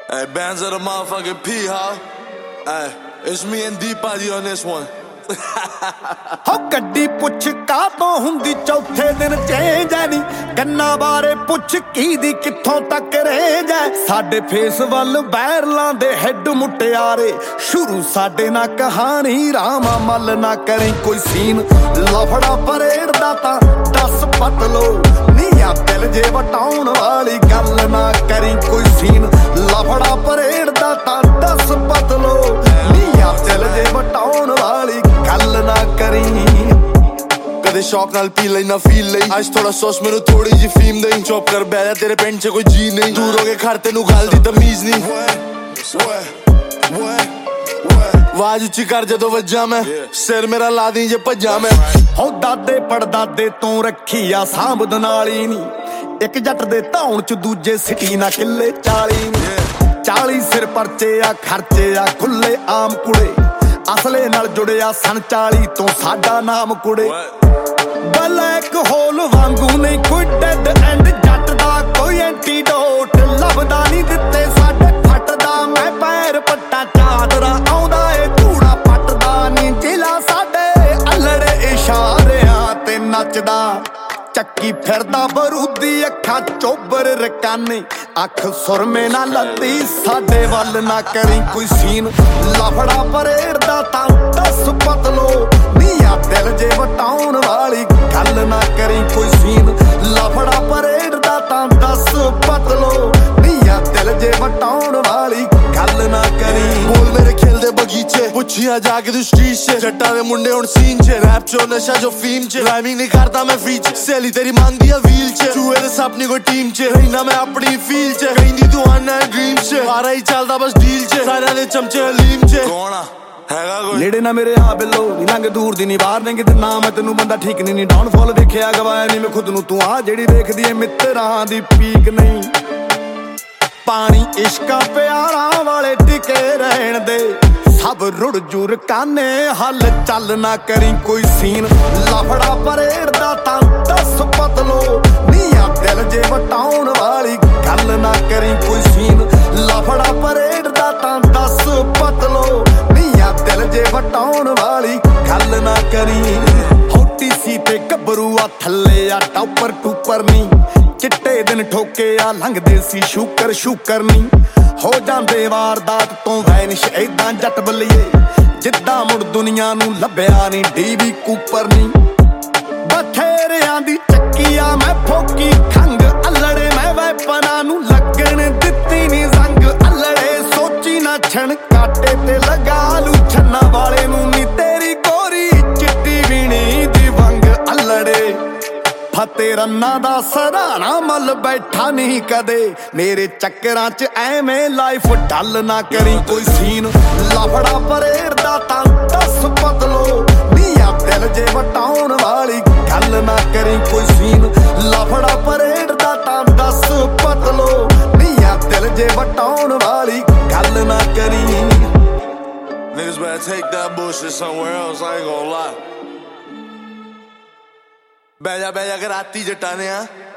Hey, bands of the motherfucking P, huh? Hey, it's me and Deepa on this one. ਹੋ ਗੱਡੀ ਪੁੱਛ ਕਾਹਤੋਂ ਹੁੰਦੀ ਚੌਥੇ ਦਿਨ ਚੇਂਜ ਐ ਨੀ ਕੰਨਾਂ ਬਾਰੇ ਪੁੱਛ ਕੀ ਦੀ ਕਿੱਥੋਂ ਤੱਕ ਰੇਂਜ ਐ ਸਾਡੇ ਫੇਸ ਵੱਲ ਬੈਰਲਾਂ ਦੇ ਹੈੱਡ ਮੁਟਿਆਰੇ ਸ਼ੁਰੂ ਸਾਡੇ ਨਾਲ ਕਹਾਣੀ ਰਾਮਾ ਮੱਲ ਨਾ ਕਰੀ ਕੋਈ ਸੀਨ ਲਫੜਾ ਪਰੇਡ ਦਾ ਤਾਂ ਦੱਸ ਪਤ ਲੋ ਨੀਆਂ ਦਿਲ ਜੇ ਵਟਾਉਣ ਵਾਲੀ ਗੱਲ ਨਾ ਕਰੀ ਕੋਈ ਸੀਨ ਲਫੜਾ ਪਰੇਡ ਦਾ ਤਾਂ ਦੱਸ ਪਤ ਲੋ ਨੀਆਂ ਦਿਲ ਜੇ ਵਟਾਉਣ ਵਾਲੀ ਗੱਲ ਨਾ ਕਰੀ ਕਦੇ ਸ਼ੌਕ ਨਾਲ ਪੀ ਲਈ ਨਾ ਫੀਲ ਲਈ ਅੱਜ ਥੋੜਾ ਸੌਸ ਮੈਨੂੰ ਥੋੜੀ ਜੀ ਫੀਮ ਦੇਈ ਚੌਪ ਕਰ ਬੈਠਾ ਤੇਰੇ ਪਿੰਡ 'ਚ ਕੋਈ ਜੀ ਨਹੀਂ ਦੂਰ ਹੋ ਕੇ ਘਰ ਤੈਨੂੰ ਗੱਲ ਦੀ ਤਮੀਜ਼ ਨਹੀਂ ਆਵਾਜ਼ ਉੱਚੀ ਕਰ ਜਦੋਂ ਵੱਜਾਂ ਮੈਂ ਸਿਰ ਮੇਰਾ ਲਾ ਦੀ ਜੇ ਭੱਜਾਂ ਮੈਂ ਹੋ ਦਾਦੇ ਪੜਦਾਦੇ ਤੋਂ ਰੱਖੀ ਆ ਸਾਂਭਦ ਨਾਲੀ ਨੀ ਇੱਕ ਜੱਟ ਦੇ ਧੌਣ 'ਚ ਦੂਜੇ ਸਿਟੀ ਨਾ ਕਿੱਲੇ 40 ਨੀ 40 ਸਿਰ ਪਰਚੇ ਆ ਖਰਚੇ ਆ ਖੁੱਲੇ ਆਮ ਕੁੜੇ ਅਸਲੇ ਨਾਲ ਜੁੜਿਆ ਸਨ 40 ਤੋਂ ਸਾਡਾ ਨਾਮ ਕੁੜੇ ਬਲੈਕ ਹੋਲ ਵਾਂਗੂ ਨਹੀਂ ਕੋਈ ਡੈਡ ਐਂਡ ਜੱਟ ਦਾ ਕੋਈ ਐਂਟੀਡੋਟ ਲੱਭਦਾ ਨਹੀਂ ਦਿੱਤੇ ਸਾਡੇ ਫੱਟਦਾ ਮੈਂ ਪੈਰ ਪੱਟਾ ਚਾਦਰਾ ਆਉਂਦਾ ਏ ਧੂੜਾ ਪੱਟਦਾ ਨਹੀਂ ਜ਼ਿਲ੍ਹਾ ਸਾਡੇ ਅਲੜੇ ਇਸ਼ਾਰਿਆਂ ਤੇ ਨੱਚਦਾ ਚੱਕੀ ਫਿਰਦਾ ਬਰੂਦੀ ਅੱਖਾਂ ਚੋਬਰ ਰਕਾਨੇ ਅੱਖ ਸੁਰਮੇ ਨਾ ਲੱਤੀ ਸਾਡੇ ਵੱਲ ਨਾ ਕਰੀ ਕੋਈ ਸੀਨ ਲਫੜਾ ਪਰੇਡ ਦਾ ਤਾਂ ਦੱਸ ਪਤਲੋ ਨੀਆਂ ਦਿਲ ਜੇ ਵਟਾਉਣ ਵਾਲੀ ਗੱਲ ਨਾ ਕਰੀ ਕੋਈ ਸੀਨ ਲਫੜਾ ਪਰੇਡ ਦਾ ਤਾਂ ਦੱਸ ਪਤਲੋ ਨੀਆਂ ਦਿਲ ਜੇ ਵਟਾਉਣ ਵਾਲੀ ਗੱਲ ਨਾ ਕਰੀ ਬੋਲ ਮੇਰੇ ਖੇਲਦੇ ਬਗੀਚੇ ਪੁੱਛੀਆਂ ਜਾ ਕੇ ਤੂੰ ਸਟਰੀਟ 'ਚ ਜੱਟਾਂ ਦੇ ਮੁੰਡੇ ਹੁਣ ਸੀਨ 'ਚ ਰੈਪ 'ਚ ਨਸ਼ਾ ਜੋ ਫੀਮ 'ਚ ਰਾਈਮਿੰਗ ਨਹੀਂ ਕਰਦਾ ਮੈਂ ਫ੍ਰੀ 'ਚ ਸਹੇਲੀ ਤੇਰੀ ਮੰਗਦੀ ਆ ਵੀਲ 'ਚ ਚੂਹੇ ਦੇ ਸੱਪ ਨਹੀਂ ਕੋਈ ਟੀਮ 'ਚ ਰਹਿਣਾ ਮੈਂ ਆਪਣੀ ਫੀਲ 'ਚ ਕਹਿੰਦੀ ਤੂੰ ਆਣਾ ਡ੍ਰੀਮ 'ਚ ਸਾਰਾ ਹੀ ਚੱਲਦਾ ਬਸ ਡੀਲ 'ਚ ਸਾਰਿਆਂ ਦੇ ਚਮਚੇ ਹਲੀਮ 'ਚ ਕੌਣ ਆ ਹੈਗਾ ਕੋਈ ਨੇੜੇ ਨਾ ਮੇਰੇ ਆ ਬਿੱਲੋ ਨੀ ਲੰਘ ਦੂਰ ਦੀ ਨੀ ਬਾਹਰ ਨੇ ਕਿਤੇ ਨਾ ਮੈਂ ਤੈਨੂੰ ਬੰਦਾ ਠੀਕ ਨਹੀਂ ਡਾਊਨਫਾਲ ਵੇਖਿਆ ਗਵਾਇਆ ਨਹੀਂ ਮੈਂ ਖੁਦ ਨੂੰ ਤੂੰ ਆ ਜਿਹੜੀ ਵੇਖਦੀ ਏ ਮਿੱਤਰਾਂ ਦੀ ਪੀਕ ਨਹੀਂ ਪਾਣੀ ਇਸ਼ਕਾਂ ਪਿਆਰਾਂ ਵਾਲੇ ਟਿਕੇ ਰਹਿਣ ਦੇ ਸਭ ਰੁੜ ਜੁਰ ਕਾਨੇ ਹੱਲ ਚੱਲ ਨਾ ਕਰੀ ਕੋਈ ਸੀਨ ਲਫੜਾ ਪਰੇਡ ਦਾ ਤਾਂ ਦੱਸ ਪਤਲੋ ਨੀਆਂ ਦਿਲ ਜੇ ਵਟਾਉਣ ਵਾਲੀ ਗੱਲ ਨਾ ਕਰੀ ਕੋਈ ਸੀਨ ਲਫੜਾ ਪਰੇਡ ਦਾ ਤਾਂ ਦੱਸ ਪਤਲੋ ਨੀਆਂ ਦਿਲ ਜੇ ਵਟਾਉਣ ਵਾਲੀ ਗੱਲ ਨਾ ਕਰੀ ਹੋਟੀ ਸੀ ਤੇ ਗੱਭਰੂ ਆ ਥੱਲੇ ਆ ਟੌਪਰ ਟੂਪਰ ਨੀ ਚਿੱਟੇ ਦਿਨ ਠੋਕੇ ਆ ਲੰਘਦੇ ਸੀ ਸ਼ੂਕਰ ਨੀ ਹੋ ਜਾਂਦੇ ਵਾਰਦਾਤ ਤੋਂ ਵੈਨਿਸ਼ ਏਦਾਂ ਜੱਟ ਬੱਲੀਏ ਜਿੱਦਾਂ ਮੁੜ ਦੁਨੀਆ ਨੂੰ ਲੱਭਿਆ ਨੀ ਡੀਵੀ ਕੂਪਰ ਨੀ ਬਥੇਰਿਆਂ ਦੀ ਚੱਕੀਆ ਮੈਂ ਫੋਕੀ ਖੰਗ ਅਲੜੇ ਮੈਂ ਵੈਪਨਾਂ ਨੂੰ ਲੱਗਣ ਦਿੱਤੀ ਨੀ ਜ਼ੰਗ ਅਲੜੇ ਸੋਚੀ ਨਾ ਛਣ ਕਾਟੇ ਤੇ ਲਗਾ ਲੂ ਛੰਨਾ ਵਾਲੇ ਨੂੰ ਨੀ ਤੇਰੀ ਗੋਰੀ ਚਿੱਟੀ ਵੀਣੀ ਦੀ ਵੰਗ ਅਲੜੇ ਫਤੇ ਰੰਨਾਂ ਦਾ ਸਰਾਣਾ ਮੱਲ ਬੈਠਾ ਨਹੀਂ ਕਦੇ ਮੇਰੇ ਚੱਕਰਾਂ 'ਚ ਐਵੇਂ ਲਾਈਫ ਢੱਲ ਨਾ ਕਰੀ ਕੋਈ ਸੀਨ ਲਫੜਾ ਪਰੇਡ ਦਾ ਤਾਂ ਦੱਸ ਪਤਲੋ ਨੀਆਂ ਦਿਲ ਜੇ ਵਟਾਉਣ ਵਾਲੀ ਗੱਲ ਨਾ ਕਰੀ ਕੋਈ ਸੀਨ ਲਫੜਾ ਪਰੇਡ ਦਾ ਤਾਂ ਦੱਸ ਪਤਲੋ ਨੀਆਂ ਦਿਲ ਜੇ ਵਟਾਉਣ ਵਾਲੀ ਗੱਲ ਨਾ ਕਰੀ Niggas better take that bullshit somewhere else, I ain't gonna lie। ਬਹਿ ਜਾ ਕਰਾਤੀ ਜੱਟਾਂ ਨੇ ਆ